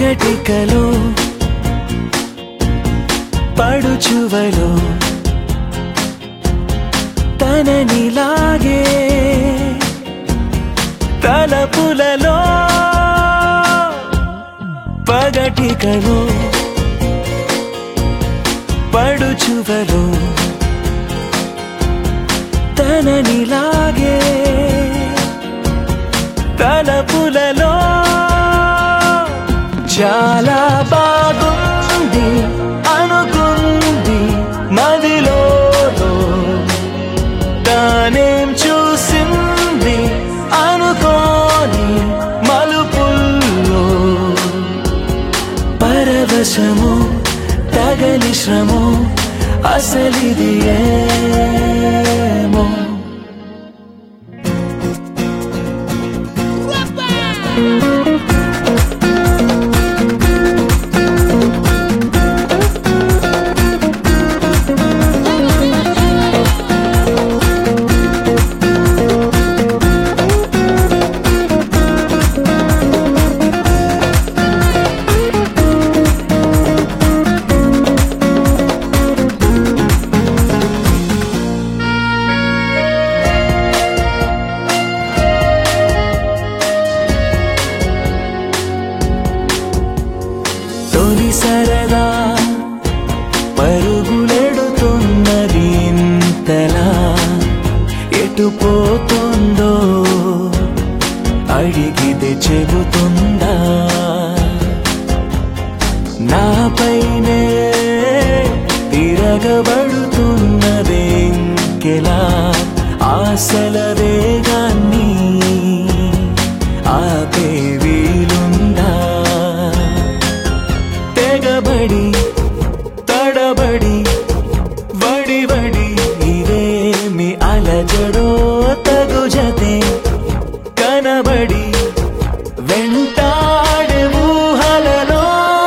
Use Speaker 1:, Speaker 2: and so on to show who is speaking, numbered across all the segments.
Speaker 1: పగటికలో పడుచువలో తననిలాగే తలపులలో పగటికలో పడుచువలో తననిలాగే తలపులలో చాలా బాగుంది అనుకుంది మదిలో తానేం చూసింది అనుకోని మలుపుల్లో పరవశము తగలి శ్రమో అసలిది ఏమో తొలి సరదా పరుగులెడుతున్నది ఇంతలా ఎటు పోతుందో అడిగితే చెబుతుందా నాపైనే తిరగబడుతున్నదే ఇంకెలా ఆశల వేగాన్ని ఆపే వీలుందా తెగబడి తడబడి వడి వడి ఇదేమి అలజడో తగు జతే కనబడి వెంటాడే ఊహలలో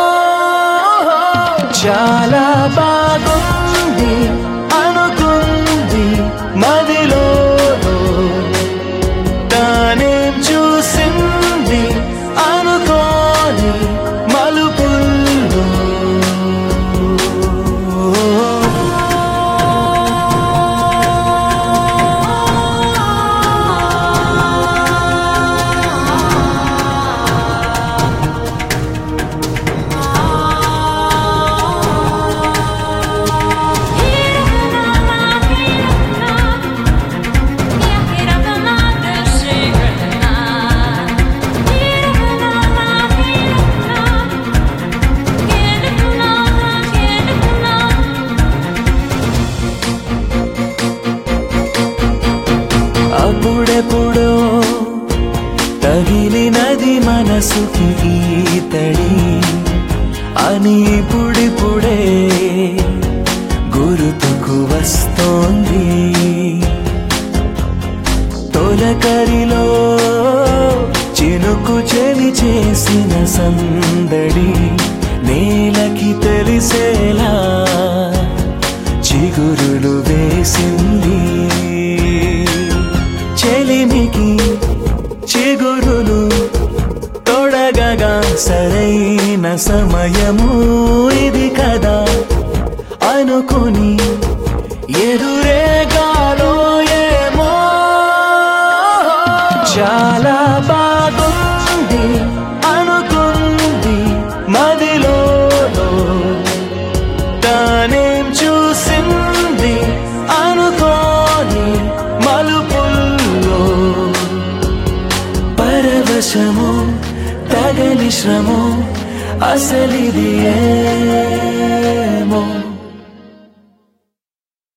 Speaker 1: చాలా బాగుంది అనుకుంది మదిలో తానేం చూసింది అనుకోని మలుపుల్లో అప్పుడెప్పుడో తగిలినది మనసుకి ఈతడి అని ఇప్పుడిప్పుడే గుర్తుకు వస్తోంది తొలకరిలో చినుకు చెలి చేసిన సందడి నేలకి తెలిసేలా చిగురులు వేసింది చెలిమికి చిగురులు తొడగగా సరైన సమయము ఇది కదా అనుకుని ఎదురేగాలో ఏమో చాలా బాగుంది అనుకుంది మదిలో తానేం చూసింది అనుకోని మలుపుల్లో పరవశము తగలి శ్రమో అసలిది ఏమో